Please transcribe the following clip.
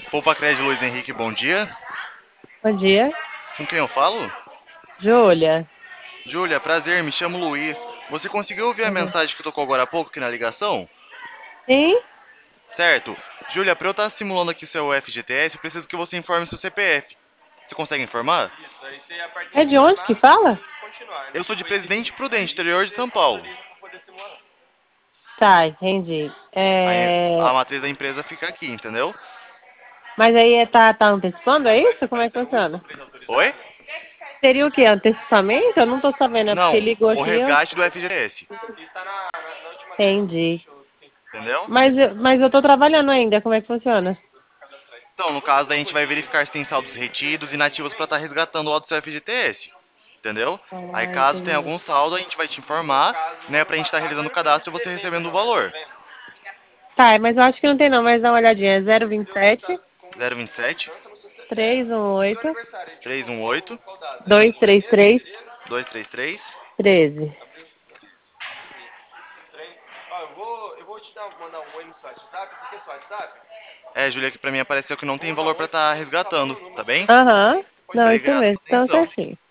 Poupa Crédito Luiz Henrique, bom dia. Bom dia, Com quem eu falo? Júlia. Júlia, prazer, me chamo Luiz. Você conseguiu ouvir a Prazer. mensagem que tocou agora há pouco aqui na ligação? Sim? Certo. Júlia, para eu estar simulando aqui seu FGTS, eu preciso que você informe seu CPF. Você consegue informar? É de onde que fala? Eu sou de Presidente Prudente, interior de São Paulo. Tá, entendi. A matriz da empresa fica aqui, entendeu? Mas aí tá antecipando, é isso? Como é que funciona? Oi? Seria o quê? Antecipamento? Eu não tô sabendo, é porque Não, ligou o aqui, eu resgate do FGTS, entendi. entendeu? Mas eu tô trabalhando ainda, como é que funciona? Então, no caso, daí a gente vai verificar se tem saldos retidos e inativos para estar resgatando o auto do seu FGTS, entendeu? Aí, Ah, caso tenha entendi. algum saldo, a gente vai te informar, né, pra gente estar realizando o cadastro e você recebendo o valor. Tá, mas eu acho que não tem não, mas dá uma olhadinha. É 027 027 318 318 233 233. 13. É, Julia, que pra mim apareceu que não tem valor pra estar resgatando, tá bem? Aham. Isso Não, aí, isso graças pela mesmo. Então, atenção. certinho.